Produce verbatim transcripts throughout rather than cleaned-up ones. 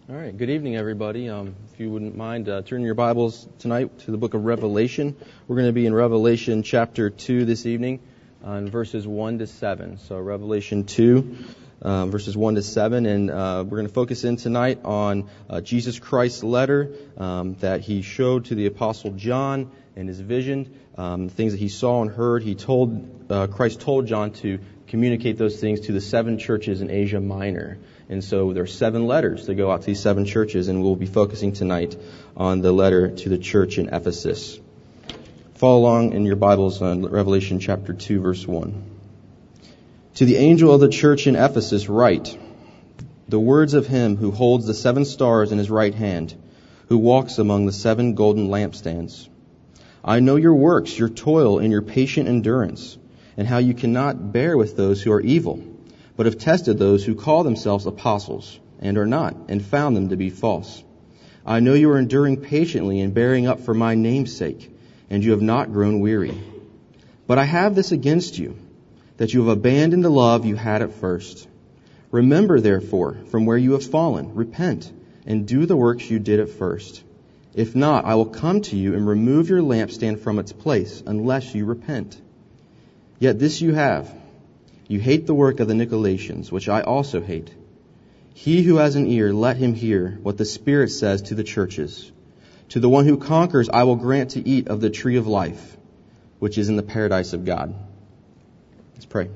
All right. Good evening, everybody. Um, if you wouldn't mind uh, turning your Bibles tonight to the book of Revelation. We're going to be in Revelation chapter two this evening, on verses one to seven. So Revelation two, uh, verses one to seven, and uh, we're going to focus in tonight on uh, Jesus Christ's letter um, that he showed to the Apostle John in his vision, um, things that he saw and heard. He told uh, Christ told John to communicate those things to the seven churches in Asia Minor. And so there are seven letters that go out to these seven churches, and we'll be focusing tonight on the letter to the church in Ephesus. Follow along in your Bibles on Revelation chapter two, verse one. To the angel of the church in Ephesus write, the words of him who holds the seven stars in his right hand, who walks among the seven golden lampstands. I know your works, your toil, and your patient endurance, and how you cannot bear with those who are evil, but have tested those who call themselves apostles and are not, and found them to be false. I know you are enduring patiently and bearing up for my name's sake, and you have not grown weary. But I have this against you, that you have abandoned the love you had at first. Remember, therefore, from where you have fallen, repent, and do the works you did at first. If not, I will come to you and remove your lampstand from its place, unless you repent. Yet this you have. You hate the work of the Nicolaitans, which I also hate. He who has an ear, let him hear what the Spirit says to the churches. To the one who conquers, I will grant to eat of the tree of life, which is in the paradise of God. Let's pray.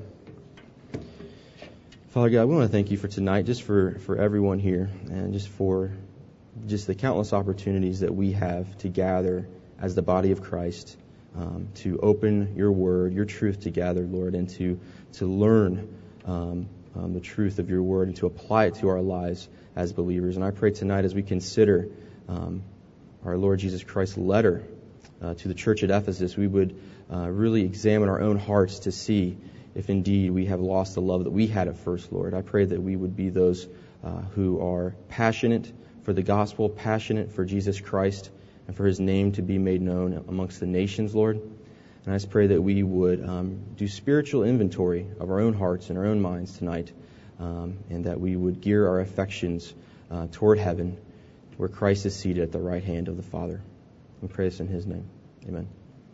Father God, we want to thank you for tonight, just for, for everyone here, and just for just the countless opportunities that we have to gather as the body of Christ, um, to open your word, your truth together, Lord, and to to learn um, um, the truth of your word and to apply it to our lives as believers. And I pray tonight as we consider um, our Lord Jesus Christ's letter uh, to the church at Ephesus, we would uh, really examine our own hearts to see if indeed we have lost the love that we had at first, Lord. I pray that we would be those uh, who are passionate for the gospel, passionate for Jesus Christ, and for his name to be made known amongst the nations, Lord. And I just pray that we would um, do spiritual inventory of our own hearts and our own minds tonight, um, and that we would gear our affections uh, toward heaven, where Christ is seated at the right hand of the Father. We pray this in his name. Amen.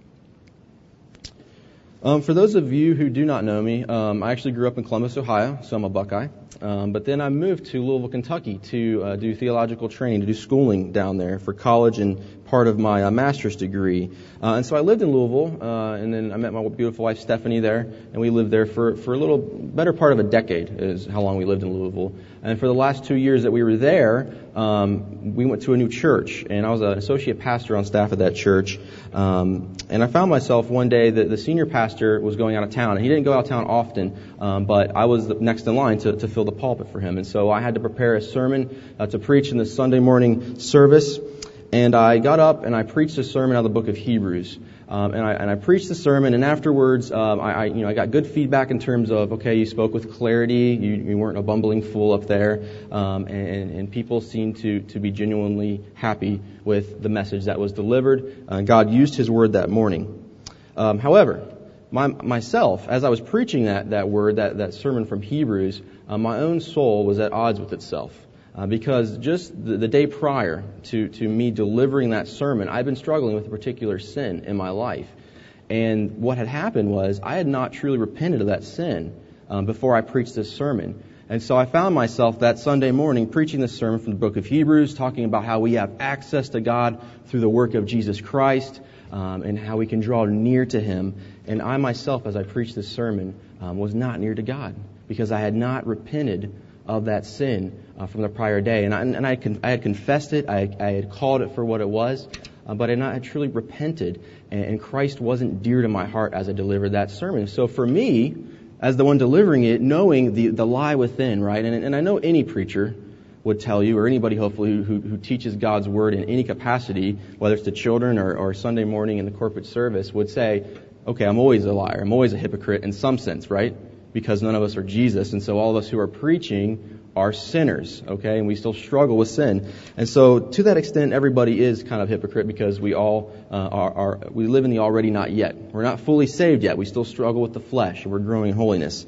Um, for those of you who do not know me, um, I actually grew up in Columbus, Ohio, so I'm a Buckeye. Um, but then I moved to Louisville, Kentucky to uh, do theological training, to do schooling down there for college and part of my uh, master's degree. Uh, and so I lived in Louisville, uh, and then I met my beautiful wife, Stephanie, there, and we lived there for, for a little better part of a decade is how long we lived in Louisville. And for the last two years that we were there, um, we went to a new church, and I was an associate pastor on staff at that church. Um, and I found myself one day that the senior pastor was going out of town, and he didn't go out of town often, um, but I was the next in line to, to fill the pulpit for him. And so I had to prepare a sermon uh, to preach in the Sunday morning service. And I got up and I preached a sermon out of the book of Hebrews. Um, and I and I preached the sermon, and afterwards, um, I, I you know I got good feedback in terms of, okay, you spoke with clarity, you, you weren't a bumbling fool up there, um, and, and people seemed to to be genuinely happy with the message that was delivered. Uh, God used His word that morning. Um, however, my, myself, as I was preaching that that word, that that sermon from Hebrews, uh, my own soul was at odds with itself. Uh, because just the, the day prior to, to me delivering that sermon, I'd been struggling with a particular sin in my life. And what had happened was I had not truly repented of that sin um, before I preached this sermon. And so I found myself that Sunday morning preaching this sermon from the book of Hebrews, talking about how we have access to God through the work of Jesus Christ, um, and how we can draw near to Him. And I myself, as I preached this sermon, um, was not near to God because I had not repented of that sin uh, from the prior day. And I, and I, con- I had confessed it, I, I had called it for what it was, uh, but I had not had truly repented, and, and Christ wasn't dear to my heart as I delivered that sermon. So for me, as the one delivering it, knowing the, the lie within, right, and, and I know any preacher would tell you, or anybody hopefully who, who, who teaches God's Word in any capacity, whether it's to children or, or Sunday morning in the corporate service, would say, okay, I'm always a liar, I'm always a hypocrite in some sense, right? Because none of us are Jesus, and so all of us who are preaching are sinners, okay? And we still struggle with sin. And so to that extent, everybody is kind of hypocrite because we all uh, are, are, we live in the already not yet. We're not fully saved yet. We still struggle with the flesh, and we're growing in holiness.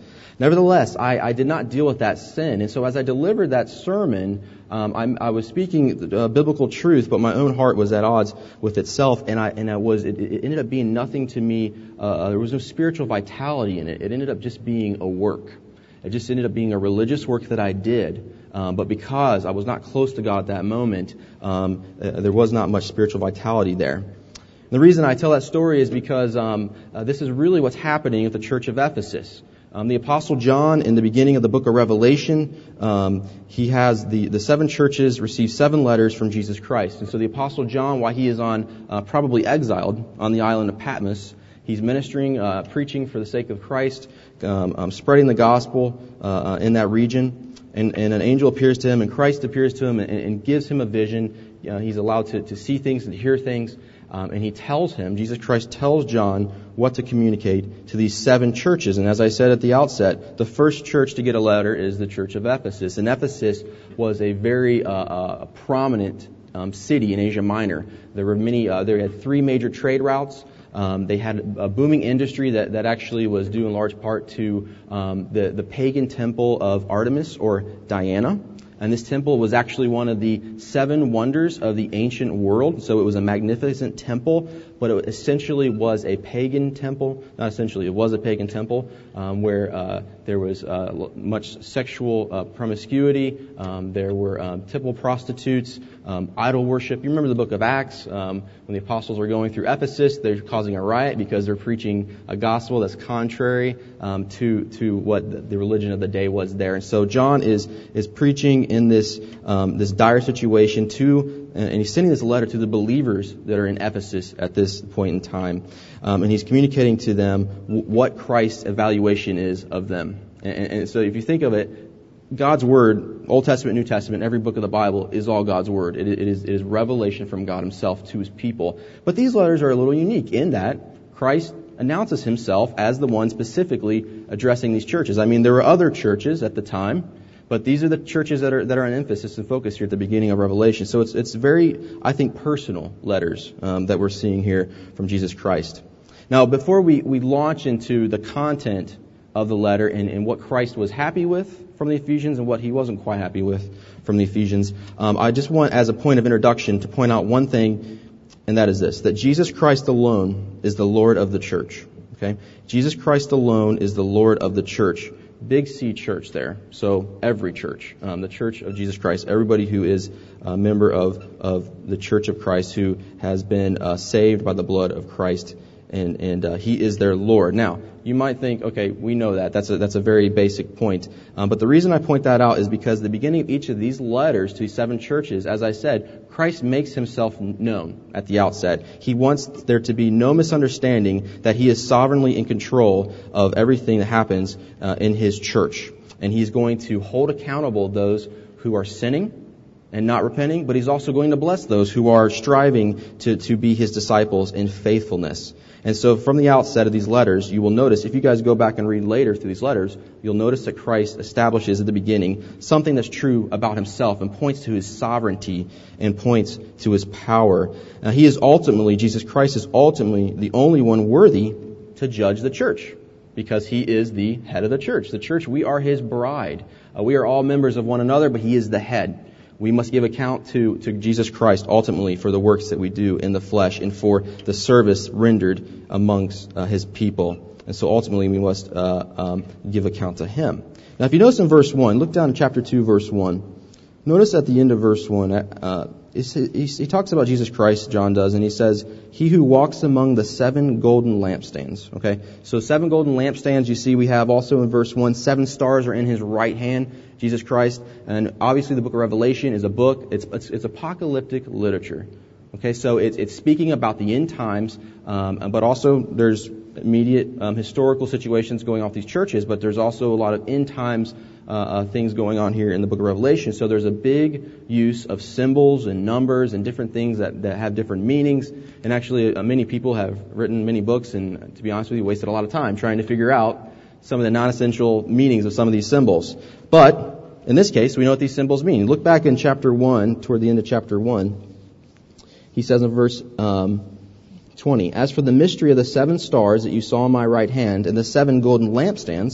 Nevertheless, I, I did not deal with that sin. And so as I delivered that sermon, um, I, I was speaking uh, biblical truth, but my own heart was at odds with itself. And I, and I was, it, it ended up being nothing to me. Uh, there was no spiritual vitality in it. It ended up just being a work. It just ended up being a religious work that I did. Um, but because I was not close to God at that moment, um, uh, there was not much spiritual vitality there. The reason I tell that story is because um, uh, this is really what's happening at the church of Ephesus. Um, the Apostle John, in the beginning of the book of Revelation, um, he has the, the seven churches receive seven letters from Jesus Christ. And so the Apostle John, while he is on uh, probably exiled on the island of Patmos, he's ministering, uh, preaching for the sake of Christ, um, um, spreading the gospel uh, in that region. And, and an angel appears to him, and Christ appears to him and, and gives him a vision. You know, he's allowed to, to see things and to hear things. Um, and he tells him, Jesus Christ tells John what to communicate to these seven churches. And as I said at the outset, the first church to get a letter is the church of Ephesus. And Ephesus was a very uh, uh, prominent um, city in Asia Minor. There were many, uh, they had three major trade routes. Um, they had a booming industry that, that actually was due in large part to um, the, the pagan temple of Artemis or Diana. And this temple was actually one of the seven wonders of the ancient world. So it was a magnificent temple, but it essentially was a pagan temple. Not essentially, it was a pagan temple um, where uh, there was uh, much sexual uh, promiscuity. Um, there were um, temple prostitutes, um, idol worship. You remember the book of Acts um, when the apostles were going through Ephesus? They're causing a riot because they're preaching a gospel that's contrary um, to to what the, the religion of the day was there. And so John is is preaching in this um, this dire situation to, and he's sending this letter to the believers that are in Ephesus at this point in time, um, and he's communicating to them w- what Christ's evaluation is of them. And, and so, if you think of it, God's Word, Old Testament, New Testament, every book of the Bible is all God's Word. It, it is it is revelation from God Himself to His people. But these letters are a little unique in that Christ announces Himself as the one specifically addressing these churches. I mean, there were other churches at the time, but these are the churches that are that are an emphasis and focus here at the beginning of Revelation. So it's it's very, I think, personal letters um, that we're seeing here from Jesus Christ. Now, before we, we launch into the content of the letter and, and what Christ was happy with from the Ephesians and what He wasn't quite happy with from the Ephesians, um, I just want, as a point of introduction, to point out one thing, and that is this, that Jesus Christ alone is the Lord of the church. Okay, Jesus Christ alone is the Lord of the church. Big C church there. So every church, um, the church of Jesus Christ, everybody who is a member of, of the church of Christ, who has been uh, saved by the blood of Christ, and, and uh, He is their Lord. Now, you might think, okay, we know that. That's a, that's a very basic point. Um, but the reason I point that out is because at the beginning of each of these letters to these seven churches, as I said, Christ makes Himself known at the outset. He wants there to be no misunderstanding that He is sovereignly in control of everything that happens uh, in His church. And He's going to hold accountable those who are sinning and not repenting, but He's also going to bless those who are striving to, to be His disciples in faithfulness. And so from the outset of these letters, you will notice, if you guys go back and read later through these letters, you'll notice that Christ establishes at the beginning something that's true about Himself and points to His sovereignty and points to His power. Now, He is ultimately, Jesus Christ is ultimately the only one worthy to judge the church, because He is the head of the church. The church, we are His bride. Uh, we are all members of one another, but He is the head. We must give account to, to Jesus Christ ultimately for the works that we do in the flesh and for the service rendered amongst uh, His people. And so ultimately we must uh, um, give account to Him. Now, if you notice in verse one, look down in chapter two, verse one. Notice at the end of verse one, uh, he, he talks about Jesus Christ, John does, and he says, He who walks among the seven golden lampstands. Okay, so seven golden lampstands, you see we have also in verse one, seven stars are in His right hand, Jesus Christ. And obviously the book of Revelation is a book, it's, it's, it's apocalyptic literature. Okay, so it's, it's speaking about the end times, um, but also there's immediate um, historical situations going on with these churches, but there's also a lot of end times uh, uh, things going on here in the book of Revelation. So there's a big use of symbols and numbers and different things that, that have different meanings. And actually, uh, many people have written many books and, to be honest with you, wasted a lot of time trying to figure out some of the non-essential meanings of some of these symbols. But in this case, we know what these symbols mean. Look back in chapter one, toward the end of chapter one. He says in verse um, twenty, As for the mystery of the seven stars that you saw in my right hand and the seven golden lampstands,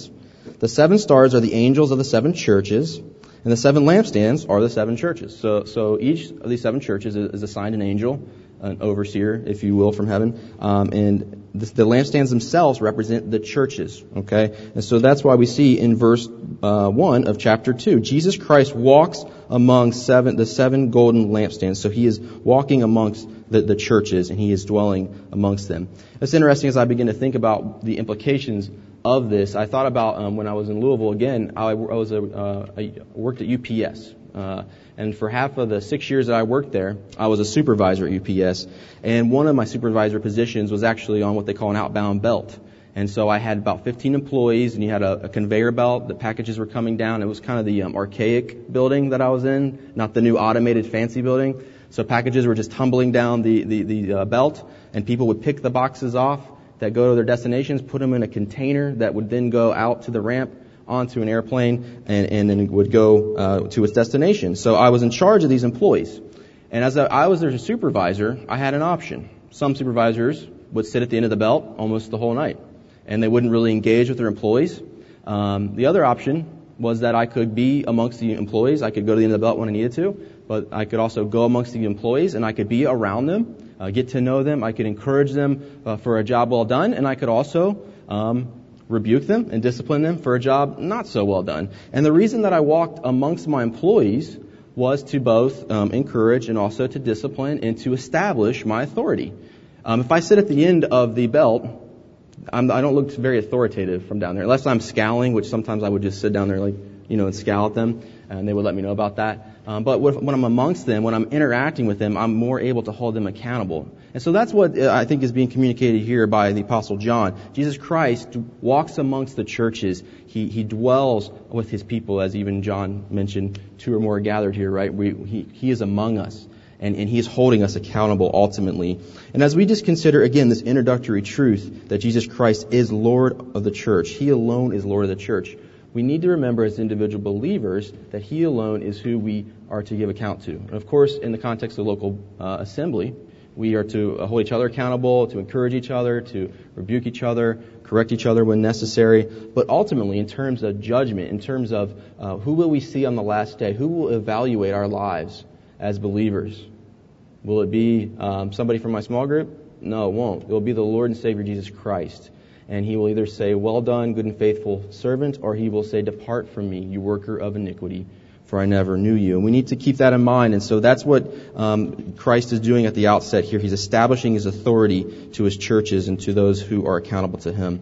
The seven stars are the angels of the seven churches, and the seven lampstands are the seven churches. So, so each of these seven churches is assigned an angel, an overseer, if you will, from heaven. Um, and the, the lampstands themselves represent the churches. Okay, and so that's why we see in verse uh, one of chapter two, Jesus Christ walks among seven the seven golden lampstands. So he is walking amongst the, the churches, and he is dwelling amongst them. It's interesting as I begin to think about the implications of this. I thought about um, when I was in Louisville again. I, I was a, uh, I worked at U P S. Uh, and for half of the six years that I worked there, I was a supervisor at U P S. And one of my supervisor positions was actually on what they call an outbound belt. And so I had about fifteen employees, and you had a, a conveyor belt. The packages were coming down. It was kind of the um, archaic building that I was in, not the new automated fancy building. So packages were just tumbling down the, the, the uh, belt, and people would pick the boxes off that go to their destinations, put them in a container that would then go out to the ramp, onto an airplane, and, and then it would go uh, to its destination. So I was in charge of these employees. And as I, I was their supervisor, I had an option. Some supervisors would sit at the end of the belt almost the whole night, and they wouldn't really engage with their employees. Um, the other option was that I could be amongst the employees. I could go to the end of the belt when I needed to, but I could also go amongst the employees, and I could be around them, uh, get to know them. I could encourage them uh, for a job well done, and I could also um, rebuke them and discipline them for a job not so well done. And the reason that I walked amongst my employees was to both um, encourage and also to discipline and to establish my authority. Um, if I sit at the end of the belt, I'm, I don't look very authoritative from down there, unless I'm scowling, which sometimes I would just sit down there like, you know, and scowl at them, and they would let me know about that. Um, but when I'm amongst them, when I'm interacting with them, I'm more able to hold them accountable. And so that's what I think is being communicated here by the Apostle John. Jesus Christ walks amongst the churches. He he dwells with his people, as even John mentioned, two or more are gathered here, right? We, he, he is among us, and, and he is holding us accountable ultimately. And as we just consider, again, this introductory truth that Jesus Christ is Lord of the church, he alone is Lord of the church, we need to remember as individual believers that he alone is who we are to give account to. And of course, in the context of local uh, assembly, we are to hold each other accountable, to encourage each other, to rebuke each other, correct each other when necessary. But ultimately, in terms of judgment, in terms of uh, who will we see on the last day, who will evaluate our lives as believers? Will it be um, somebody from my small group? No, it won't. It will be the Lord and Savior Jesus Christ. And he will either say, well done, good and faithful servant, or he will say, depart from me, you worker of iniquity, for I never knew you. And we need to keep that in mind. And so that's what um, Christ is doing at the outset here. He's establishing his authority to his churches and to those who are accountable to him.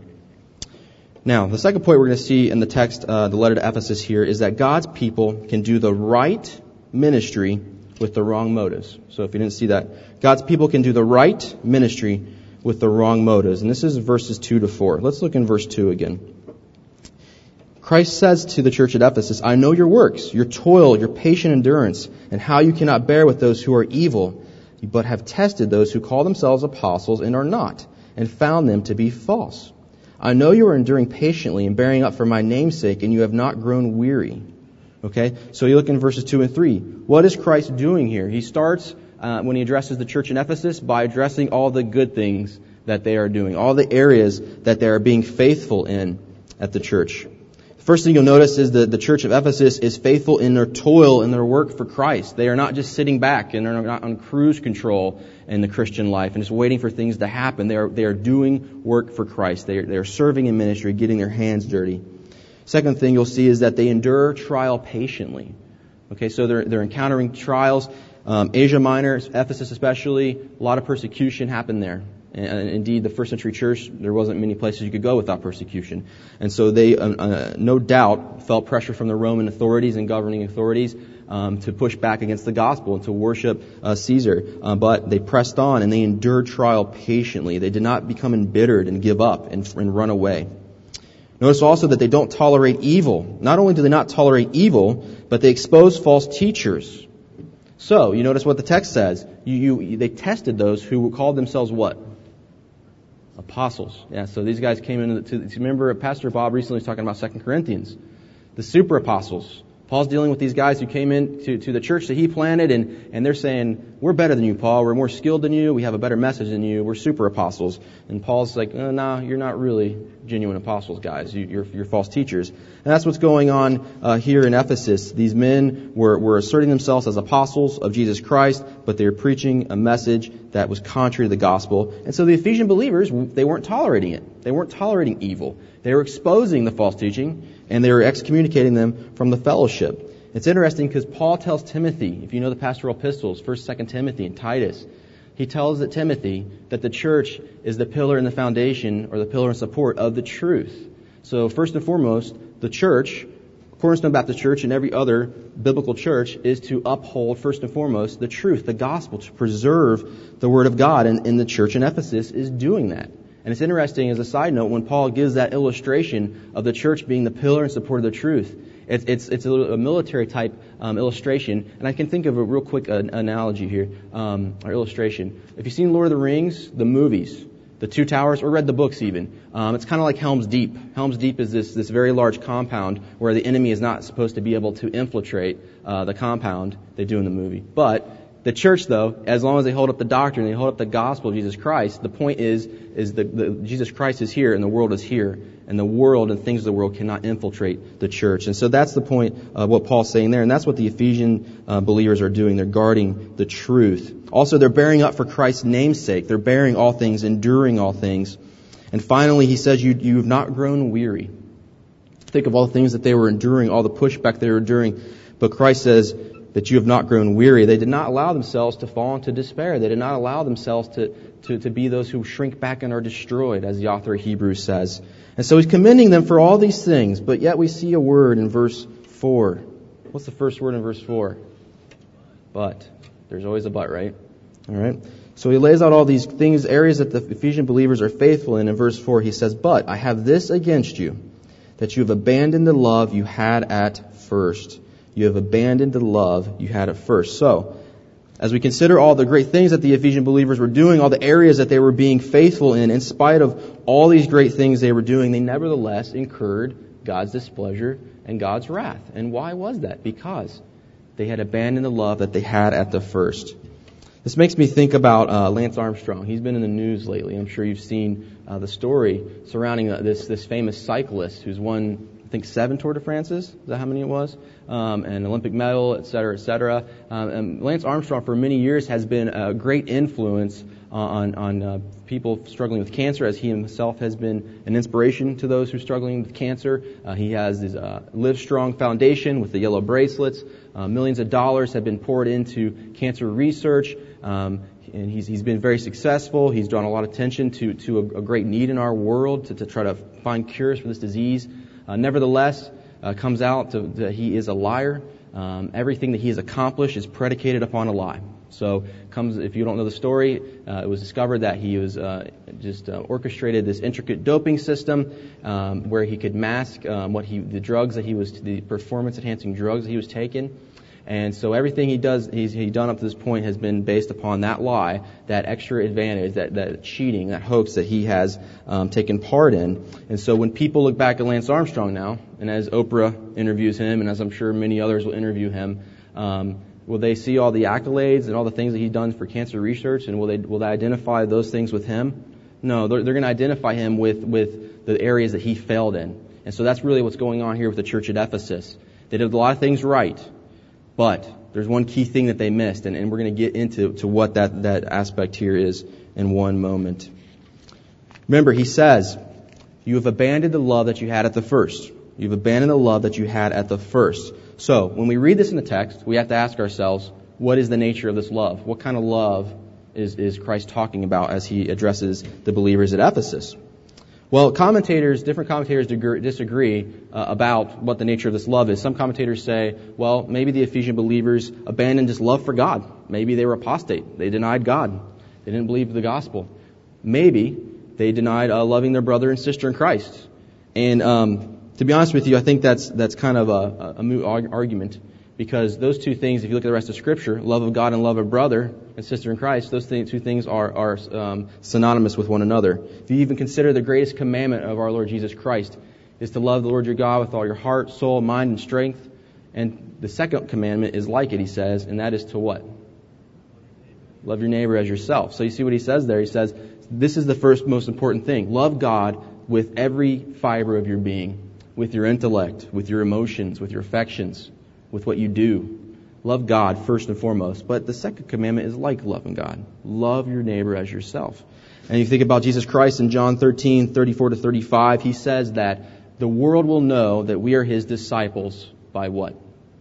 Now, the second point we're going to see in the text, uh, the letter to Ephesus here, is that God's people can do the right ministry with the wrong motives. So if you didn't see that, God's people can do the right ministry with the wrong motives. And this is verses two to four. Let's look in verse two again. Christ says to the church at Ephesus, I know your works, your toil, your patient endurance, and how you cannot bear with those who are evil, but have tested those who call themselves apostles and are not, and found them to be false. I know you are enduring patiently and bearing up for my name's sake, and you have not grown weary. Okay, so you look in verses two and three. What is Christ doing here? He starts uh, when he addresses the church in Ephesus by addressing all the good things that they are doing, all the areas that they are being faithful in at the church. First thing you'll notice is that the church of Ephesus is faithful in their toil and their work for Christ. They are not just sitting back and they're not on cruise control in the Christian life and just waiting for things to happen. They are they are doing work for Christ. They are, they are serving in ministry, getting their hands dirty. Second thing you'll see is that they endure trial patiently. Okay, so they're they're encountering trials. Um, Asia Minor, Ephesus especially, a lot of persecution happened there. And indeed, the first century church, there wasn't many places you could go without persecution. And so they, uh, uh, no doubt, felt pressure from the Roman authorities and governing authorities um, to push back against the gospel and to worship uh, Caesar. Uh, but they pressed on and they endured trial patiently. They did not become embittered and give up and, and run away. Notice also that they don't tolerate evil. Not only do they not tolerate evil, but they expose false teachers. So, you notice what the text says. You, you, they tested those who called themselves what? Apostles. Yeah, so these guys came in to, to remember Pastor Bob recently was talking about Second Corinthians. The super apostles. Paul's dealing with these guys who came in to, to the church that he planted, and, and they're saying, we're better than you, Paul. We're more skilled than you. We have a better message than you. We're super apostles. And Paul's like, no, nah, you're not really genuine apostles, guys. You, you're, you're false teachers. And that's what's going on uh, here in Ephesus. These men were, were asserting themselves as apostles of Jesus Christ, but they were preaching a message that was contrary to the gospel. And so the Ephesian believers, they weren't tolerating it. They weren't tolerating evil. They were exposing the false teaching, and they were excommunicating them from the fellowship. It's interesting because Paul tells Timothy, if you know the pastoral epistles, First, Second Timothy, and Titus, he tells that Timothy that the church is the pillar and the foundation, or the pillar and support of the truth. So first and foremost, the church, Cornerstone Baptist Church and every other biblical church, is to uphold first and foremost the truth, the gospel, to preserve the Word of God. And, and the church in Ephesus is doing that. And it's interesting, as a side note, when Paul gives that illustration of the church being the pillar and support of the truth, it's it's, it's a, a military type um, illustration. And I can think of a real quick uh, analogy here, um, or illustration. If you've seen Lord of the Rings, the movies, the Two Towers, or read the books even, um, it's kind of like Helm's Deep. Helm's Deep is this this very large compound where the enemy is not supposed to be able to infiltrate uh, the compound. They do in the movie, but the church, though, as long as they hold up the doctrine, they hold up the gospel of Jesus Christ, the point is, is that the, Jesus Christ is here and the world is here. And the world and things of the world cannot infiltrate the church. And so that's the point of what Paul's saying there. And that's what the Ephesian uh, believers are doing. They're guarding the truth. Also, they're bearing up for Christ's name's sake. They're bearing all things, enduring all things. And finally, he says, you, you have not grown weary. Think of all the things that they were enduring, all the pushback they were enduring. But Christ says that you have not grown weary. They did not allow themselves to fall into despair. They did not allow themselves to, to, to be those who shrink back and are destroyed, as the author of Hebrews says. And so he's commending them for all these things, but yet we see a word in verse four. What's the first word in verse four? But. There's always a but, right? All right. So he lays out all these things, areas that the Ephesian believers are faithful in. In verse four, he says, but I have this against you, that you have abandoned the love you had at first. You have abandoned the love you had at first. So, as we consider all the great things that the Ephesian believers were doing, all the areas that they were being faithful in, in spite of all these great things they were doing, they nevertheless incurred God's displeasure and God's wrath. And why was that? Because they had abandoned the love that they had at the first. This makes me think about uh, Lance Armstrong. He's been in the news lately. I'm sure you've seen uh, the story surrounding uh, this this famous cyclist who's won, I think, seven Tour de France's. Is that how many it was? Um, an Olympic medal, et cetera, et cetera. Um, and Lance Armstrong, for many years, has been a great influence on on uh, people struggling with cancer, as he himself has been an inspiration to those who are struggling with cancer. Uh, he has his uh, Live Strong Foundation with the yellow bracelets. Uh, millions of dollars have been poured into cancer research. Um, and he's he's been very successful. He's drawn a lot of attention to to a, a great need in our world to, to try to find cures for this disease. Uh, nevertheless, uh, comes out to, that he is a liar. Um, everything that he has accomplished is predicated upon a lie. So, comes if you don't know the story, uh, it was discovered that he was uh, just uh, orchestrated this intricate doping system um, where he could mask um, what he the drugs that he was the performance enhancing drugs that he was taking. And so everything he does, he's he done up to this point has been based upon that lie, that extra advantage, that, that cheating, that hoax that he has um, taken part in. And so when people look back at Lance Armstrong now, and as Oprah interviews him, and as I'm sure many others will interview him, um, will they see all the accolades and all the things that he's done for cancer research, and will they will they identify those things with him? No, they're, they're going to identify him with, with the areas that he failed in. And so that's really what's going on here with the church at Ephesus. They did a lot of things right. But there's one key thing that they missed, and, and we're going to get into to what that, that aspect here is in one moment. Remember, he says, you have abandoned the love that you had at the first. You've abandoned the love that you had at the first. So, when we read this in the text, we have to ask ourselves, what is the nature of this love? What kind of love is, is Christ talking about as he addresses the believers at Ephesus? Well, commentators, different commentators disagree uh, about what the nature of this love is. Some commentators say, well, maybe the Ephesian believers abandoned just love for God. Maybe they were apostate. They denied God. They didn't believe the gospel. Maybe they denied uh, loving their brother and sister in Christ. And um, to be honest with you, I think that's that's kind of a, a moot argument, because those two things, if you look at the rest of Scripture, love of God and love of brother and sister in Christ, those th- two things are, are um, synonymous with one another. If you even consider the greatest commandment of our Lord Jesus Christ is to love the Lord your God with all your heart, soul, mind, and strength, And the second commandment is like it, he says, and that is to what? Love your neighbor as yourself. So you see what he says there? He says, this is the first most important thing. Love God with every fiber of your being, with your intellect, with your emotions, with your affections, with what you do. Love God first and foremost. But the second commandment is like loving God. Love your neighbor as yourself. And you think about Jesus Christ in John thirteen, thirty-four to thirty-five, he says that the world will know that we are his disciples by what?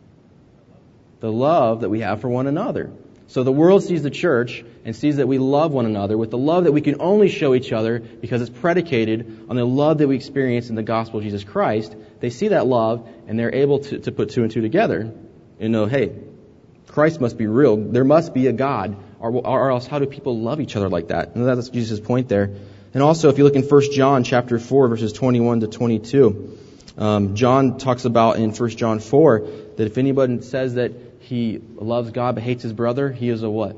The love that we have for one another. So the world sees the church and sees that we love one another with the love that we can only show each other because it's predicated on the love that we experience in the gospel of Jesus Christ. They see that love and they're able to, to put two and two together and know, hey, Christ must be real. There must be a God. Or, or else how do people love each other like that? And that's Jesus' point there. And also, if you look in First John chapter four, verses twenty-one to twenty-two, um, John talks about in First John four that if anybody says that he loves God but hates his brother, he is a what?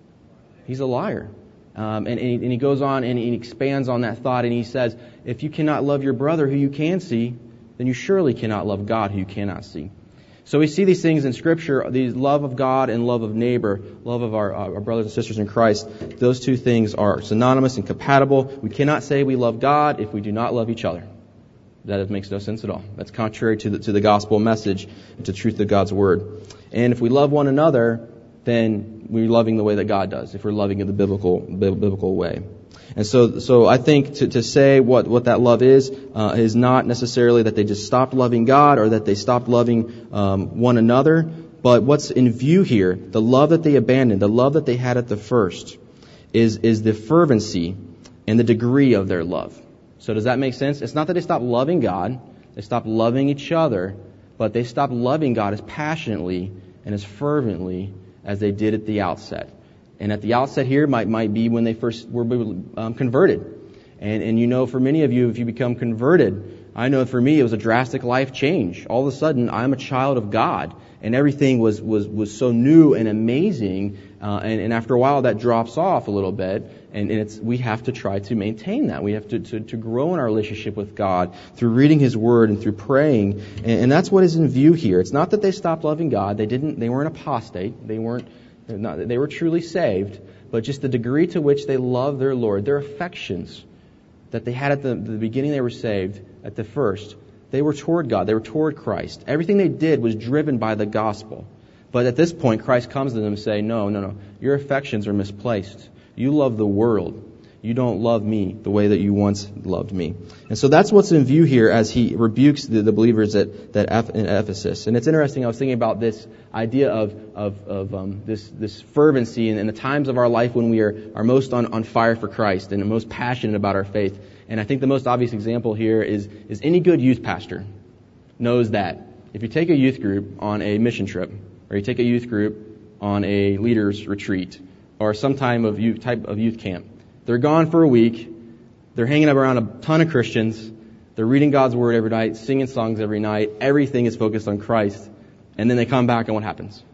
He's a liar. Um, and, and, he, and he goes on and he expands on that thought and he says, if you cannot love your brother who you can see, then you surely cannot love God who you cannot see. So we see these things in Scripture, the love of God and love of neighbor, love of our, our brothers and sisters in Christ. Those two things are synonymous and compatible. We cannot say we love God if we do not love each other. That makes no sense at all. That's contrary to the, to the gospel message and to the truth of God's word. And if we love one another, then we're loving the way that God does, if we're loving in the biblical biblical way. And so, so I think to, to say what, what that love is, uh, is not necessarily that they just stopped loving God or that they stopped loving um, one another. But what's in view here, the love that they abandoned, the love that they had at the first, is, is the fervency and the degree of their love. So does that make sense? It's not that they stopped loving God, they stopped loving each other, but they stopped loving God as passionately and as fervently as they did at the outset. And at the outset here might might be when they first were um, converted. And and you know, for many of you, if you become converted, I know for me it was a drastic life change. All of a sudden, I'm a child of God, and everything was was was so new and amazing. Uh, and, and after a while, that drops off a little bit, and, and it's we have to try to maintain that. We have to, to to grow in our relationship with God through reading His Word and through praying, and, and that's what is in view here. It's not that they stopped loving God; they didn't. They weren't apostate. They weren't. Not, they were truly saved, but just the degree to which they loved their Lord, their affections that they had at the, the beginning they were saved, at the first, they were toward God, they were toward Christ. Everything they did was driven by the gospel. But at this point, Christ comes to them and say, no, no, no, your affections are misplaced. You love the world. You don't love me the way that you once loved me. And so that's what's in view here as he rebukes the, the believers at, that in Ephesus. And it's interesting, I was thinking about this idea of, of, of um, this, this fervency and, and the times of our life when we are, are most on, on fire for Christ and most passionate about our faith. And I think the most obvious example here is, is any good youth pastor knows that if you take a youth group on a mission trip, or you take a youth group on a leaders retreat, or some type of youth, type of youth camp, they're gone for a week. They're hanging up around a ton of Christians. They're reading God's Word every night, singing songs every night. Everything is focused on Christ. And then they come back and what happens?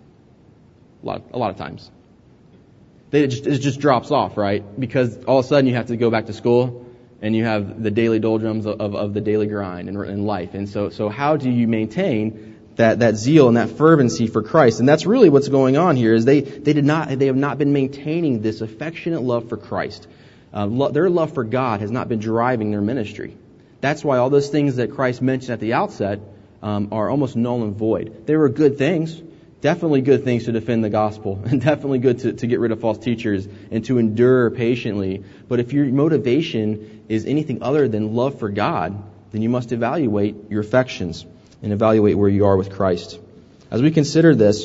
A lot, a lot of times. They, it, just, it just drops off, right? Because all of a sudden you have to go back to school and you have the daily doldrums of, of, of the daily grind in, in life. And so, so how do you maintain that, that zeal and that fervency for Christ? And that's really what's going on here is they, they did not, they have not been maintaining this affectionate love for Christ. Uh, lo- their love for God has not been driving their ministry. That's why all those things that Christ mentioned at the outset um, are almost null and void. They were good things, definitely good things to defend the gospel, and definitely good to, to get rid of false teachers and to endure patiently. But if your motivation is anything other than love for God, then you must evaluate your affections and evaluate where you are with Christ. As we consider this,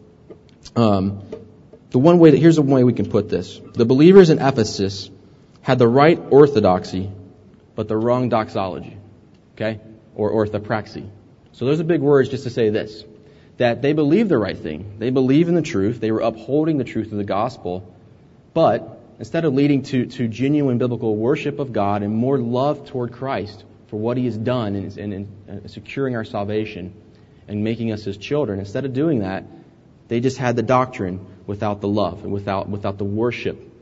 um, the one way that here's the one way we can put this: the believers in Ephesus had the right orthodoxy, but the wrong doxology, okay, or orthopraxy. So those are big words just to say this: that they believed the right thing, they believe in the truth, they were upholding the truth of the gospel, but instead of leading to to genuine biblical worship of God and more love toward Christ for what He has done in, in, in securing our salvation and making us His children, instead of doing that, they just had the doctrine without the love and without without the worship.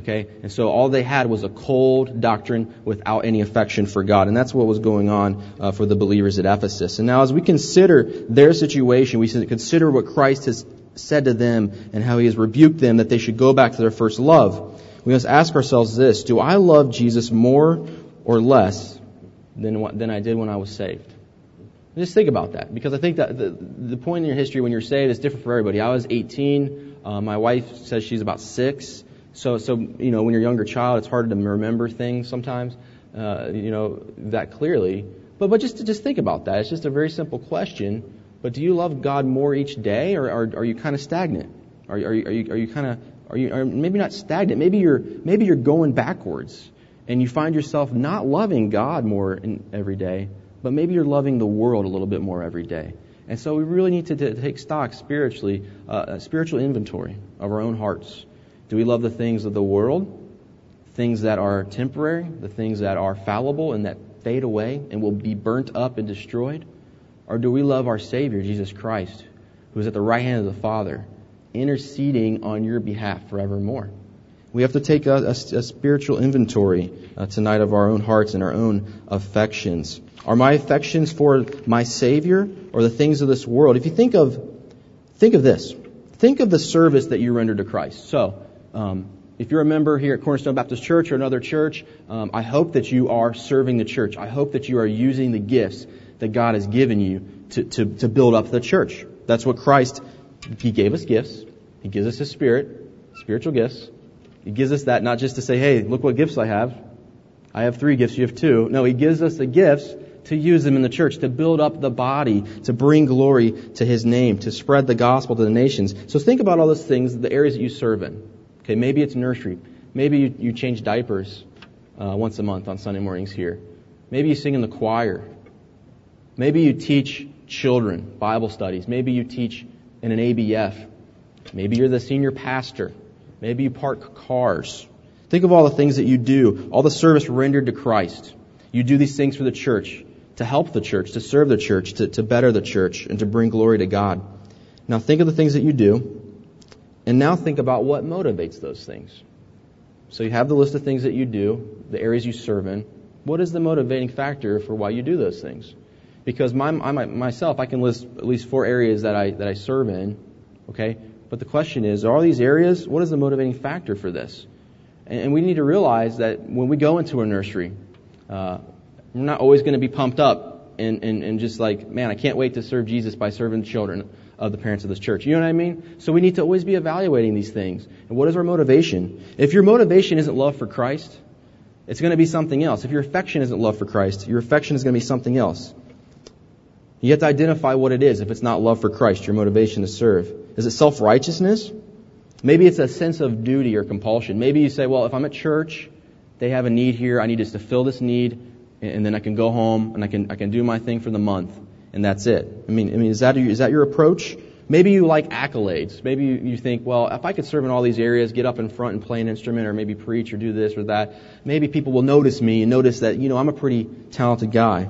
Okay? And so all they had was a cold doctrine without any affection for God. And that's what was going on uh, for the believers at Ephesus. And now as we consider their situation, we consider what Christ has said to them and how He has rebuked them that they should go back to their first love. We must ask ourselves this: do I love Jesus more or less than what, than I did when I was saved? Just think about that, because I think that the, the point in your history when you're saved is different for everybody. I was eighteen. Uh, my wife says she's about six. So, so you know, when you're a younger child, it's hard to remember things sometimes, uh, you know, that clearly. But but just to just think about that. It's just a very simple question. But do you love God more each day, or, or are you kind of stagnant? Are, are you are you are you kind of are you are maybe not stagnant? Maybe you're maybe you're going backwards, and you find yourself not loving God more in, every day, but maybe you're loving the world a little bit more every day. And so we really need to, to take stock spiritually, uh, a spiritual inventory of our own hearts. Do we love the things of the world, things that are temporary, the things that are fallible and that fade away and will be burnt up and destroyed? Or do we love our Savior, Jesus Christ, who is at the right hand of the Father, interceding on your behalf forevermore? We have to take a, a, a spiritual inventory uh, tonight of our own hearts and our own affections. Are my affections for my Savior or the things of this world? If you think of, think of this. Think of the service that you render to Christ. So, um, if you're a member here at Cornerstone Baptist Church or another church, um, I hope that you are serving the church. I hope that you are using the gifts that God has given you to, to, to build up the church. That's what Christ, He gave us gifts. He gives us His Spirit, spiritual gifts. He gives us that not just to say, hey, look what gifts I have. I have three gifts, you have two. No, He gives us the gifts to use them in the church, to build up the body, to bring glory to His name, to spread the gospel to the nations. So think about all those things, the areas that you serve in. Okay, maybe it's nursery. Maybe you, you change diapers uh, once a month on Sunday mornings here. Maybe you sing in the choir. Maybe you teach children Bible studies. Maybe you teach in an A B F. Maybe you're the senior pastor. Maybe you park cars. Think of all the things that you do, all the service rendered to Christ. You do these things for the church, to help the church, to serve the church, to, to better the church, and to bring glory to God. Now think of the things that you do, and now think about what motivates those things. So you have the list of things that you do, the areas you serve in. What is the motivating factor for why you do those things? Because my, I, myself, I can list at least four areas that I that I serve in. Okay, but the question is, are all these areas? What is the motivating factor for this? And, and we need to realize that when we go into a nursery, uh, we're not always going to be pumped up and, and and just like, man, I can't wait to serve Jesus by serving the children of the parents of this church. You know what I mean? So we need to always be evaluating these things. And what is our motivation? If your motivation isn't love for Christ, it's going to be something else. If your affection isn't love for Christ, your affection is going to be something else. You have to identify what it is if it's not love for Christ, your motivation to serve. Is it self-righteousness? Maybe it's a sense of duty or compulsion. Maybe you say, well, if I'm at church, they have a need here, I need just to fill this need, and then I can go home and I can I can do my thing for the month, and that's it. I mean, I mean, is that is that your approach? Maybe you like accolades. Maybe you, you think, well, if I could serve in all these areas, get up in front and play an instrument, or maybe preach or do this or that, maybe people will notice me and notice that, you know, I'm a pretty talented guy.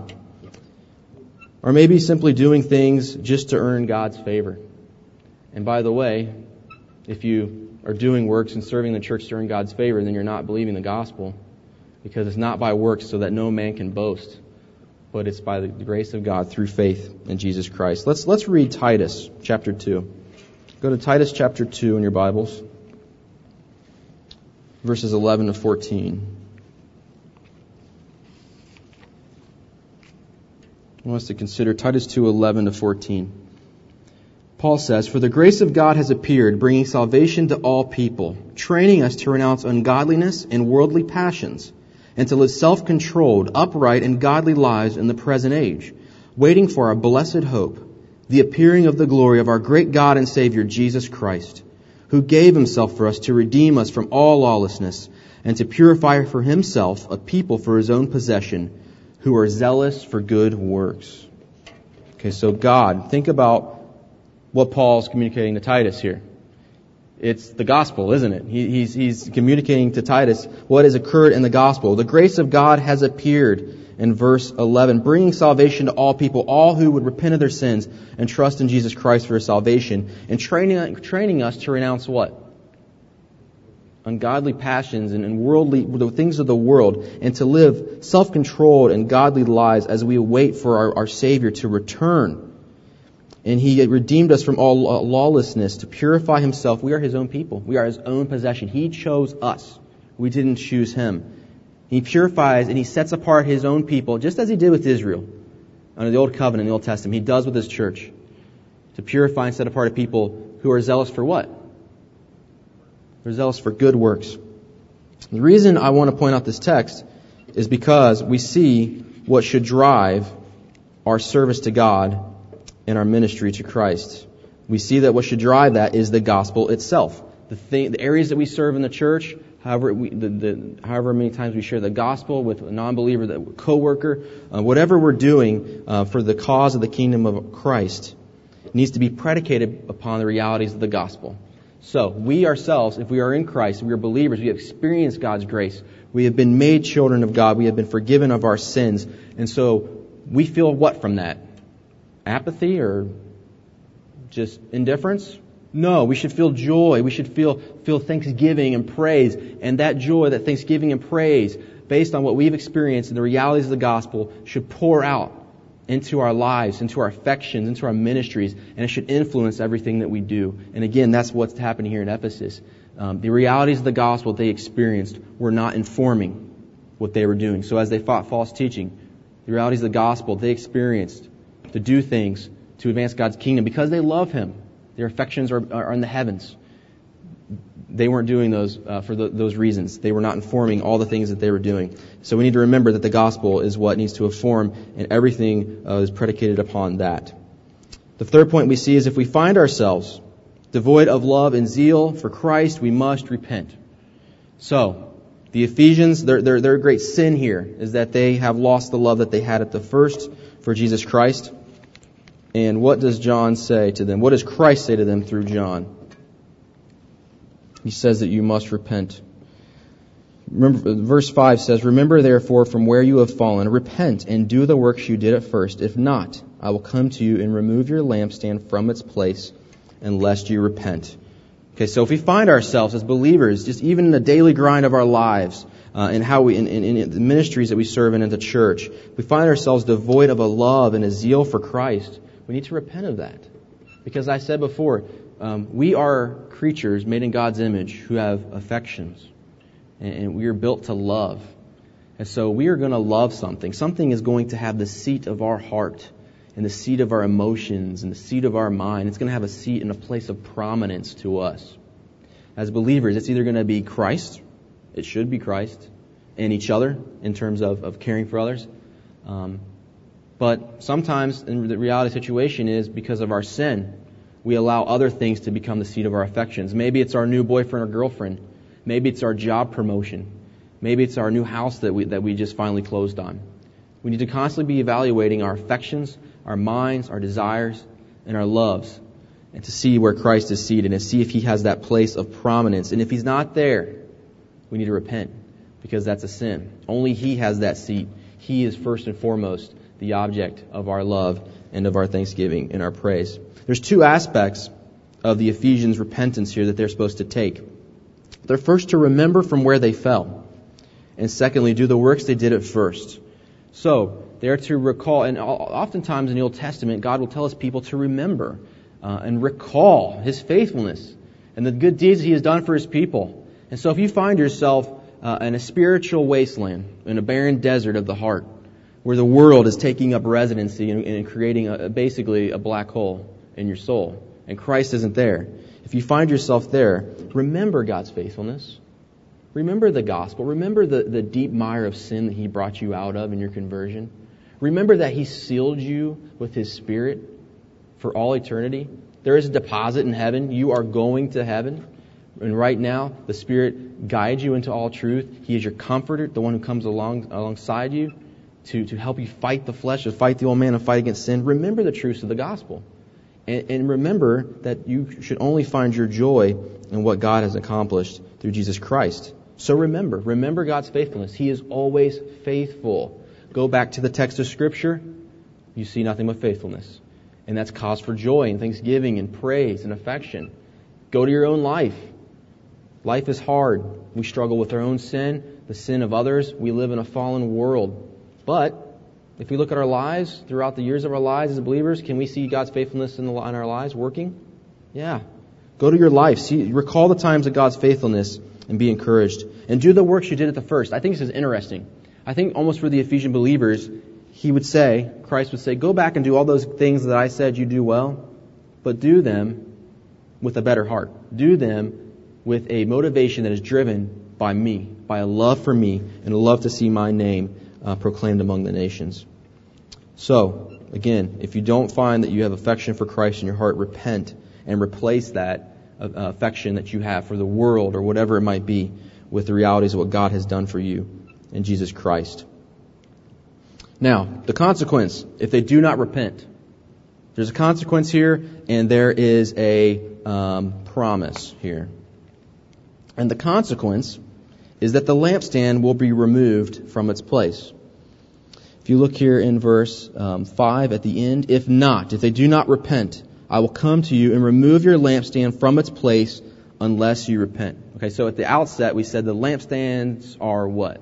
Or maybe simply doing things just to earn God's favor. And by the way, if you are doing works and serving the church to earn God's favor, then you're not believing the gospel. Because it's not by works so that no man can boast, but it's by the grace of God through faith in Jesus Christ. Let's let's read Titus chapter two. Go to Titus chapter two in your Bibles, verses eleven to fourteen. I want us to consider Titus two, eleven to fourteen. Paul says, "For the grace of God has appeared, bringing salvation to all people, training us to renounce ungodliness and worldly passions, and to live self-controlled, upright, and godly lives in the present age, waiting for our blessed hope, the appearing of the glory of our great God and Savior, Jesus Christ, who gave Himself for us to redeem us from all lawlessness, and to purify for Himself a people for His own possession, who are zealous for good works." Okay, so God, think about what Paul's communicating to Titus here. It's the gospel, isn't it? He, he's, he's communicating to Titus what has occurred in the gospel. The grace of God has appeared in verse eleven, bringing salvation to all people, all who would repent of their sins and trust in Jesus Christ for His salvation, and training, training us to renounce what? ungodly passions and, and worldly, the things of the world, and to live self-controlled and godly lives as we wait for our, our Savior to return. And He redeemed us from all lawlessness to purify Himself. We are His own people. We are His own possession. He chose us. We didn't choose Him. He purifies and He sets apart His own people, just as He did with Israel under the Old Covenant, the Old Testament. He does with His church, to purify and set apart a people who are zealous for what? They're zealous for good works. The reason I want to point out this text is because we see what should drive our service to God and our ministry to Christ. We see that what should drive that is the gospel itself. The thing, the areas that we serve in the church, however, we, the, the, however many times we share the gospel with a non-believer, the co-worker, uh, whatever we're doing uh, for the cause of the kingdom of Christ needs to be predicated upon the realities of the gospel. So, we ourselves, if we are in Christ, we are believers, we have experienced God's grace, we have been made children of God, we have been forgiven of our sins, and so we feel what from that? Apathy or just indifference? No, we should feel joy, we should feel feel thanksgiving and praise, and that joy, that thanksgiving and praise, based on what we've experienced and the realities of the gospel, should pour out into our lives, into our affections, into our ministries, and it should influence everything that we do. And again, that's what's happening here in Ephesus. Um, the realities of the gospel they experienced were not informing what they were doing. So as they fought false teaching, the realities of the gospel they experienced to do things to advance God's kingdom because they love Him. Their affections are, are in the heavens. They weren't doing those uh, for the, those reasons. They were not informing all the things that they were doing. So we need to remember that the gospel is what needs to inform, and everything uh, is predicated upon that. The third point we see is if we find ourselves devoid of love and zeal for Christ, we must repent. So, the Ephesians, their, their, their great sin here is that they have lost the love that they had at the first for Jesus Christ. And what does John say to them? What does Christ say to them through John? He says that you must repent. Remember, verse five says, "Remember therefore from where you have fallen, repent and do the works you did at first. If not, I will come to you and remove your lampstand from its place, unless you repent." Okay, so if we find ourselves as believers, just even in the daily grind of our lives, uh, and how we in, in, in the ministries that we serve in at the church, we find ourselves devoid of a love and a zeal for Christ, we need to repent of that. Because I said before, um, we are creatures made in God's image who have affections. And, and we are built to love. And so we are going to love something. Something is going to have the seat of our heart and the seat of our emotions and the seat of our mind. It's going to have a seat and a place of prominence to us. As believers, it's either going to be Christ, it should be Christ, and each other in terms of, of caring for others. Um, but sometimes in the reality situation is because of our sin, we allow other things to become the seat of our affections. Maybe it's our new boyfriend or girlfriend. Maybe it's our job promotion. Maybe it's our new house that we that we just finally closed on. We need to constantly be evaluating our affections, our minds, our desires, and our loves, and to see where Christ is seated and see if He has that place of prominence. And if He's not there, we need to repent, because that's a sin. Only He has that seat. He is first and foremost the object of our love and of our thanksgiving and our praise. There's two aspects of the Ephesians' repentance here that they're supposed to take. They're first to remember from where they fell, and secondly, do the works they did at first. So, they're to recall, and oftentimes in the Old Testament, God will tell His people to remember uh, and recall His faithfulness and the good deeds He has done for His people. And so if you find yourself uh, in a spiritual wasteland, in a barren desert of the heart, where the world is taking up residency and, and creating a, basically a black hole in your soul, and Christ isn't there, if you find yourself there, remember God's faithfulness. Remember the gospel. Remember the, the deep mire of sin that He brought you out of in your conversion. Remember that He sealed you with His Spirit for all eternity. There is a deposit in heaven. You are going to heaven. And right now, the Spirit guides you into all truth. He is your comforter, the one who comes along alongside you to, to help you fight the flesh, to fight the old man and fight against sin. Remember the truths of the gospel. And, and remember that you should only find your joy in what God has accomplished through Jesus Christ. So remember, remember God's faithfulness. He is always faithful. Go back to the text of Scripture, you see nothing but faithfulness. And that's cause for joy and thanksgiving and praise and affection. Go to your own life. Life is hard. We struggle with our own sin, the sin of others. We live in a fallen world. But if we look at our lives, throughout the years of our lives as believers, can we see God's faithfulness in, the, in our lives working? Yeah. Go to your life. See, recall the times of God's faithfulness and be encouraged. And do the works you did at the first. I think this is interesting. I think almost for the Ephesian believers, he would say, Christ would say, go back and do all those things that I said you do well, but do them with a better heart. Do them with a motivation that is driven by me, by a love for me, and a love to see my name uh, proclaimed among the nations. So, again, if you don't find that you have affection for Christ in your heart, repent and replace that uh, affection that you have for the world or whatever it might be with the realities of what God has done for you in Jesus Christ. Now, the consequence, if they do not repent. There's a consequence here, and there is a um, promise here. And the consequence is that the lampstand will be removed from its place. If you look here in verse um, five at the end, if not, if they do not repent, I will come to you and remove your lampstand from its place unless you repent. Okay, so at the outset we said the lampstands are what?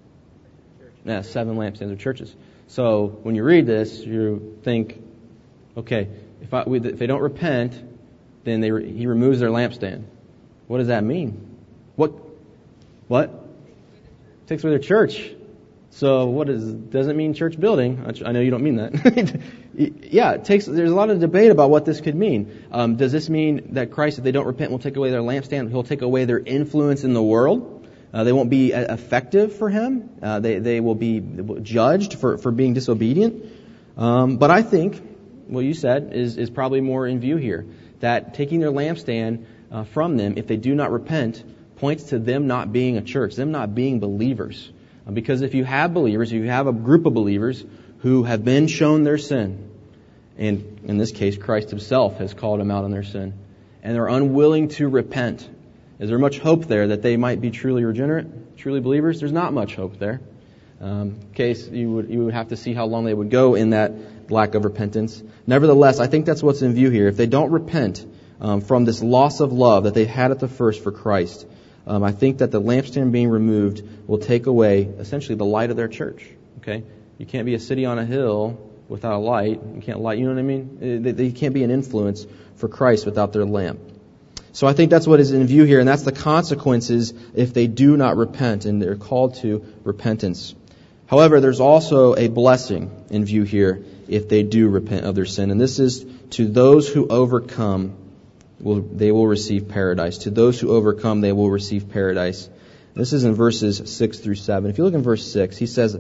Yeah, seven lampstands of churches. So when you read this, you think, okay, if, I, if they don't repent, then they re, he removes their lampstand. What does that mean? What? What? Takes away their church. So what is? Doesn't mean church building. I know you don't mean that. Yeah, it takes. There's a lot of debate about what this could mean. Um, does this mean that Christ, if they don't repent, will take away their lampstand? He'll take away their influence in the world. Uh, they won't be effective for him. Uh, they they will be judged for, for being disobedient. Um, but I think what you said is is probably more in view here. That taking their lampstand uh, from them, if they do not repent, points to them not being a church, them not being believers. Uh, because if you have believers, if you have a group of believers who have been shown their sin, and in this case, Christ himself has called them out on their sin, and they're unwilling to repent, is there much hope there that they might be truly regenerate, truly believers? There's not much hope there. Um, in case you would you would have to see how long they would go in that lack of repentance. Nevertheless, I think that's what's in view here. If they don't repent um, from this loss of love that they had at the first for Christ, um, I think that the lampstand being removed will take away essentially the light of their church. Okay, you can't be a city on a hill without a light. You can't light. You know what I mean? They, they can't be an influence for Christ without their lamp. So I think that's what is in view here, and that's the consequences if they do not repent, and they're called to repentance. However, there's also a blessing in view here if they do repent of their sin, and this is to those who overcome, will they will receive paradise. To those who overcome, they will receive paradise. This is in verses six through seven. If you look in verse six, he says,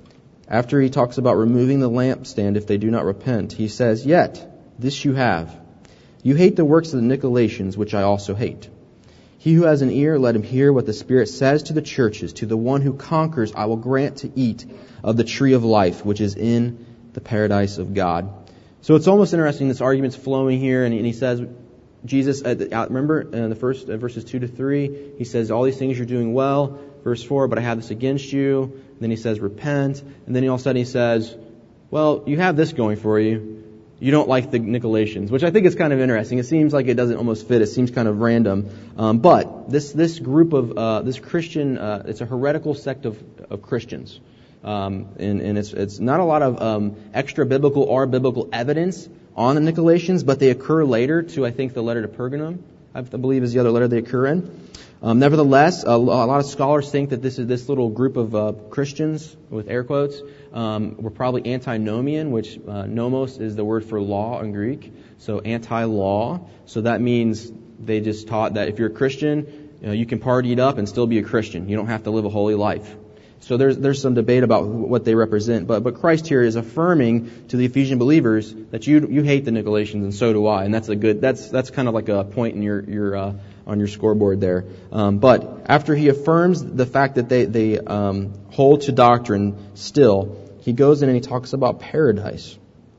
after he talks about removing the lampstand if they do not repent, he says, yet this you have. You hate the works of the Nicolaitans, which I also hate. He who has an ear, let him hear what the Spirit says to the churches. To the one who conquers, I will grant to eat of the tree of life, which is in the paradise of God. So it's almost interesting, this argument's flowing here, and he says, Jesus, uh, remember in the first uh, verses two to three, he says, all these things you're doing well. Verse four, but I have this against you. And then he says, repent. And then all of a sudden he says, well, you have this going for you. You don't like the Nicolaitans, which I think is kind of interesting. It seems like it doesn't almost fit. It seems kind of random. Um, but this this group of uh, this Christian, uh, it's a heretical sect of of Christians, um, and and it's it's not a lot of um, extra biblical or biblical evidence on the Nicolaitans, but they occur later to I think the letter to Pergamum, I believe is the other letter they occur in. Um, nevertheless, a, a lot of scholars think that this is this little group of uh, Christians, with air quotes, um, were probably antinomian, which uh, nomos is the word for law in Greek, so anti-law. So that means they just taught that if you're a Christian, you know, you can party it up and still be a Christian. You don't have to live a holy life. So there's there's some debate about what they represent, but but Christ here is affirming to the Ephesian believers that you you hate the Nicolaitans and so do I, and that's a good that's that's kind of like a point in your your uh, on your scoreboard there. Um, but after he affirms the fact that they they um, hold to doctrine still, he goes in and he talks about paradise.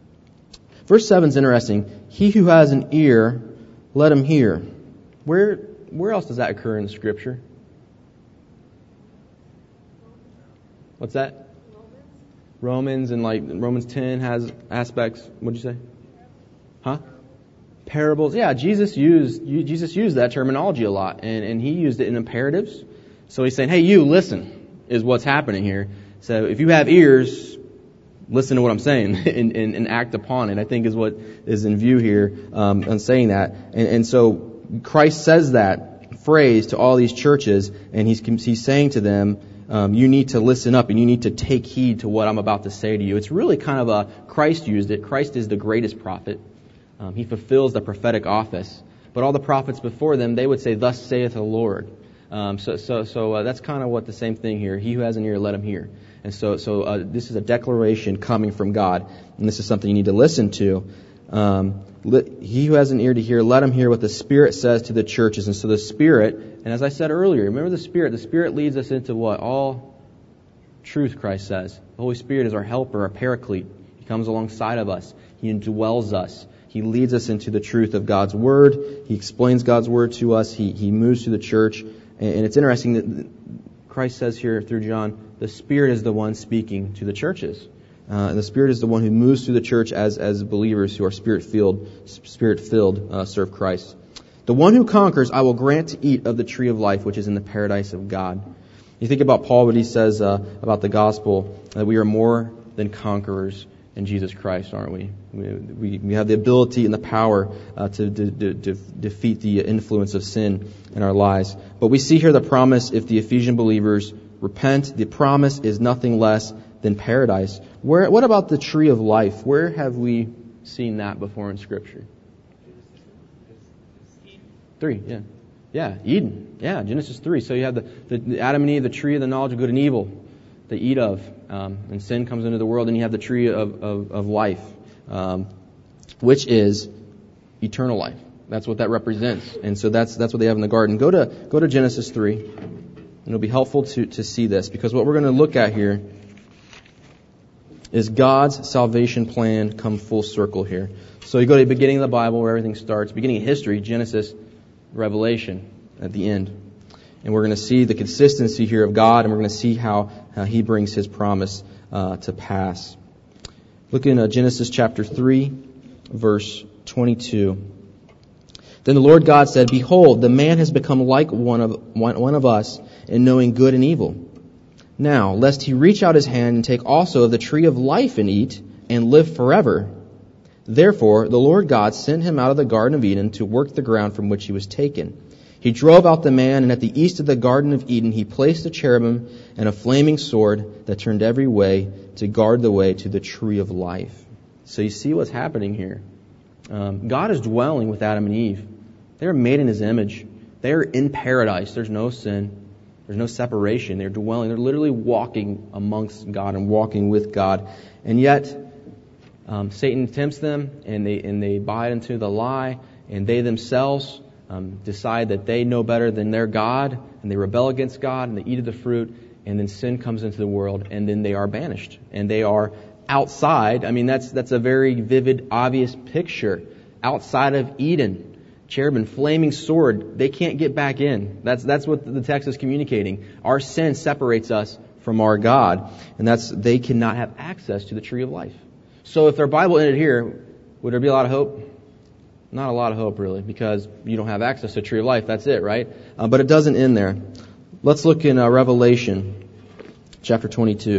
Verse seven is interesting. He who has an ear, let him hear. Where where else does that occur in the Scripture? What's that? Romans, and like Romans ten has aspects. What'd you say? Huh? Parables. Yeah, Jesus used Jesus used that terminology a lot, and, and he used it in imperatives. So he's saying, hey, you, listen, is what's happening here. So if you have ears, listen to what I'm saying and, and, and act upon it, I think is what is in view here um, in saying that. And, and so Christ says that phrase to all these churches, and he's, he's saying to them, um, you need to listen up and you need to take heed to what I'm about to say to you. It's really kind of a, Christ used it. Christ is the greatest prophet. Um, he fulfills the prophetic office. But all the prophets before them, they would say, thus saith the Lord. Um, so so, so uh, that's kind of what the same thing here. He who has an ear, let him hear. And so so uh, this is a declaration coming from God. And this is something you need to listen to. Um, li- he who has an ear to hear, let him hear what the Spirit says to the churches. And so the Spirit, and as I said earlier, remember the Spirit. The Spirit leads us into what? All truth, Christ says. The Holy Spirit is our helper, our paraclete. He comes alongside of us. He indwells us. He leads us into the truth of God's Word. He explains God's Word to us. He he moves through the church. And, and it's interesting that Christ says here through John, the Spirit is the one speaking to the churches. Uh, and the Spirit is the one who moves through the church as as believers who are Spirit-filled, Spirit-filled, uh, serve Christ. The one who conquers, I will grant to eat of the tree of life, which is in the paradise of God. You think about Paul, what he says uh, about the gospel, that we are more than conquerors in Jesus Christ, aren't we? We, we, we have the ability and the power uh, to, to, to, to defeat the influence of sin in our lives. But we see here the promise, if the Ephesian believers repent, the promise is nothing less than paradise. Where? What about the tree of life? Where have we seen that before in Scripture? Three, yeah. Yeah, Eden. Yeah, Genesis three. So you have the, the Adam and Eve, the tree of the knowledge of good and evil, they eat of, um, and sin comes into the world, and you have the tree of, of, of life, um, which is eternal life. That's what that represents. And so that's that's what they have in the garden. Go to go to Genesis three, and it'll be helpful to, to see this, because what we're going to look at here is God's salvation plan come full circle here. So you go to the beginning of the Bible where everything starts, beginning of history, Genesis, Revelation at the end. And we're going to see the consistency here of God, and we're going to see how, how He brings His promise uh, to pass. Look in uh, Genesis chapter three, verse twenty-two. Then the Lord God said, Behold, the man has become like one of one, one of us in knowing good and evil. Now, lest he reach out his hand and take also of the tree of life and eat, and live forever. Therefore, the Lord God sent him out of the Garden of Eden to work the ground from which he was taken. He drove out the man, and at the east of the Garden of Eden he placed a cherubim and a flaming sword that turned every way to guard the way to the tree of life. So you see what's happening here. Um, God is dwelling with Adam and Eve. They are made in His image. They are in paradise. There's no sin. There's no separation. They're dwelling. They're literally walking amongst God and walking with God. And yet, um, Satan tempts them, and they and they buy into the lie, and they themselves Um, decide that they know better than their God, and they rebel against God, and they eat of the fruit, and then sin comes into the world, and then they are banished, and they are outside. I mean, that's that's a very vivid, obvious picture. Outside of Eden, cherubim, flaming sword, they can't get back in. That's that's what the text is communicating. Our sin separates us from our God, and that's they cannot have access to the tree of life. So if their Bible ended here, would there be a lot of hope? Not a lot of hope, really, because you don't have access to the tree of life. That's it, right? Uh, but it doesn't end there. Let's look in uh, Revelation chapter twenty-two.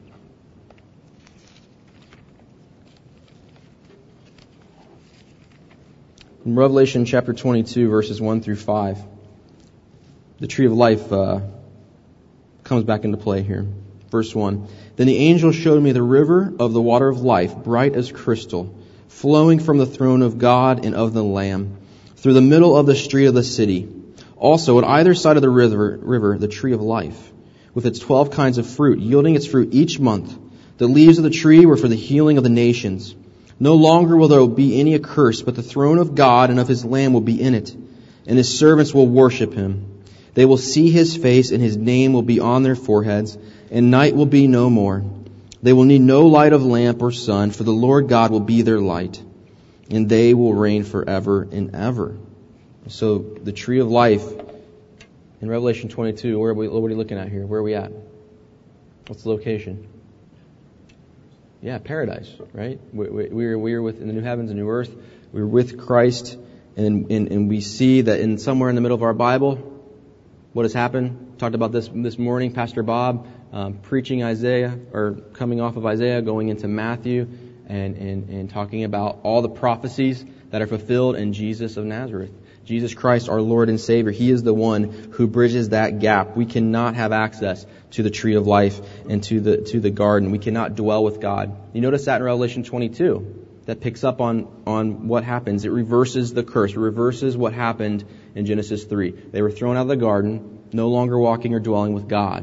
In Revelation chapter twenty-two, verses one through five, the tree of life uh, comes back into play here. Verse one, Then the angel showed me the river of the water of life, bright as crystal, flowing from the throne of God and of the Lamb, through the middle of the street of the city. Also, at either side of the river, river, the tree of life, with its twelve kinds of fruit, yielding its fruit each month. The leaves of the tree were for the healing of the nations. No longer will there be any accursed, but the throne of God and of His Lamb will be in it, and His servants will worship Him. They will see His face, and His name will be on their foreheads, and night will be no more. They will need no light of lamp or sun, for the Lord God will be their light, and they will reign forever and ever. So the tree of life in Revelation twenty-two, where are we, what are we looking at here? Where are we at? What's the location? Yeah, paradise, right? We, we, we're we're within the new heavens and new earth. We're with Christ, and, and, and we see that in somewhere in the middle of our Bible, what has happened? Talked about this this morning, Pastor Bob um, preaching Isaiah, or coming off of Isaiah, going into Matthew, and, and, and talking about all the prophecies that are fulfilled in Jesus of Nazareth. Jesus Christ, our Lord and Savior, He is the one who bridges that gap. We cannot have access to the tree of life and to the to the garden. We cannot dwell with God. You notice that in Revelation twenty-two. That picks up on, on what happens. It reverses the curse. It reverses what happened in Genesis three. They were thrown out of the garden, no longer walking or dwelling with God.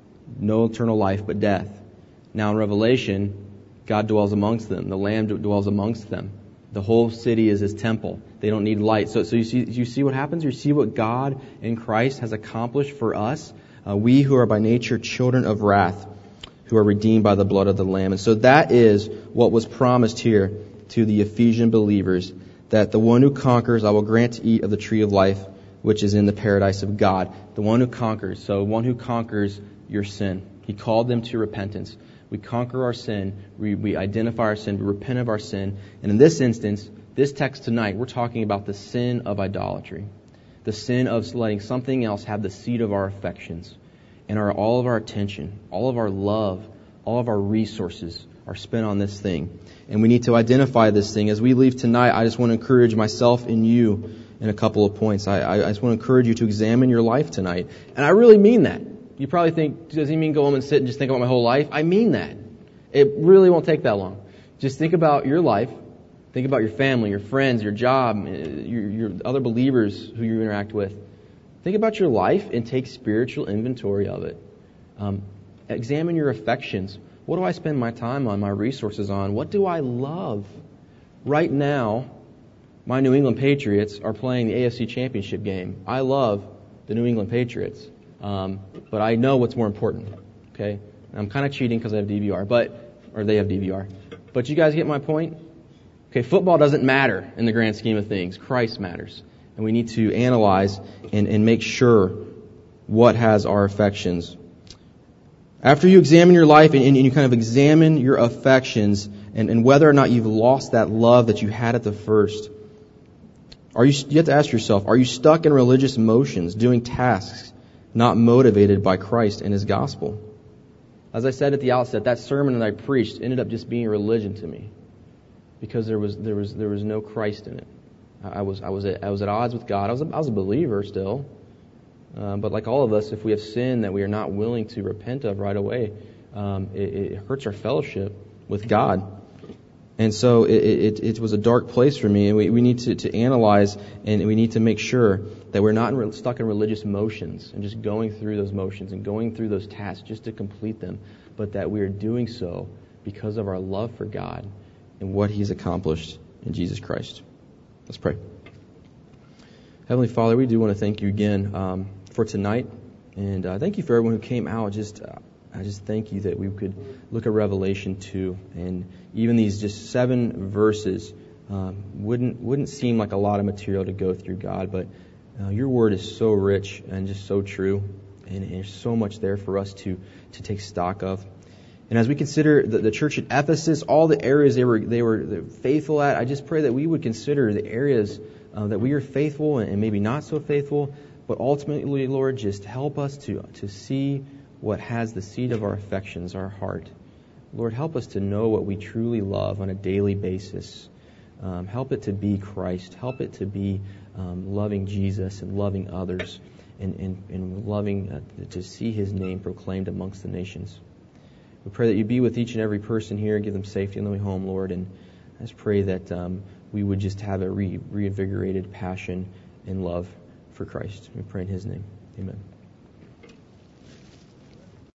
No eternal life, but death. Now in Revelation, God dwells amongst them. The Lamb dwells amongst them. The whole city is His temple. They don't need light. So, so you see, you see what happens? You see what God in Christ has accomplished for us? Uh, we who are by nature children of wrath, who are redeemed by the blood of the Lamb. And so that is what was promised here to the Ephesian believers, that the one who conquers, I will grant to eat of the tree of life, which is in the paradise of God. The one who conquers. So one who conquers your sin. He called them to repentance. We conquer our sin. We, we identify our sin. We repent of our sin. And in this instance, this text tonight, we're talking about the sin of idolatry. The sin of letting something else have the seat of our affections. And our, all of our attention, all of our love, all of our resources are spent on this thing. And we need to identify this thing. As we leave tonight, I just want to encourage myself and you in a couple of points. I, I, I just want to encourage you to examine your life tonight. And I really mean that. You probably think, does he mean go home and sit and just think about my whole life? I mean that. It really won't take that long. Just think about your life. Think about your family, your friends, your job, your, your other believers who you interact with. Think about your life and take spiritual inventory of it. Um, examine your affections. What do I spend my time on, my resources on? What do I love? Right now, my New England Patriots are playing the A F C Championship game. I love the New England Patriots, um, but I know what's more important. Okay, I'm kind of cheating because I have D V R, but or they have D V R. But you guys get my point? Okay, football doesn't matter in the grand scheme of things. Christ matters, and we need to analyze and, and make sure what has our affections. After you examine your life and, and you kind of examine your affections and, and whether or not you've lost that love that you had at the first, are you, you have to ask yourself, are you stuck in religious motions, doing tasks not motivated by Christ and His gospel? As I said at the outset, that sermon that I preached ended up just being a religion to me because there was there was there was no Christ in it. I was I was at, I was at odds with God. I was a, I was a believer still. Uh, but like all of us, if we have sin that we are not willing to repent of right away, um, it, it hurts our fellowship with God. And so it, it, it was a dark place for me, and we, we need to, to analyze, and we need to make sure that we're not in, stuck in religious motions and just going through those motions and going through those tasks just to complete them, but that we are doing so because of our love for God and what He's accomplished in Jesus Christ. Let's pray. Heavenly Father, we do want to thank You again um, for tonight, and uh, thank You for everyone who came out. Just uh, I just thank You that we could look at Revelation two, and even these just seven verses um, wouldn't wouldn't seem like a lot of material to go through, God, but uh, Your Word is so rich and just so true, and, and there's so much there for us to to take stock of. And as we consider the, the church at Ephesus, all the areas they were they were, they were faithful at, I just pray that we would consider the areas uh, that we are faithful and, and maybe not so faithful, but ultimately, Lord, just help us to to see what has the seat of our affections, our heart. Lord, help us to know what we truly love on a daily basis. Um, help it to be Christ. Help it to be um, loving Jesus and loving others and, and, and loving uh, to see His name proclaimed amongst the nations. We pray that You be with each and every person here and give them safety on the way home, Lord. And I just pray that um, we would just have a re- reinvigorated passion and love for Christ. We pray in His name. Amen.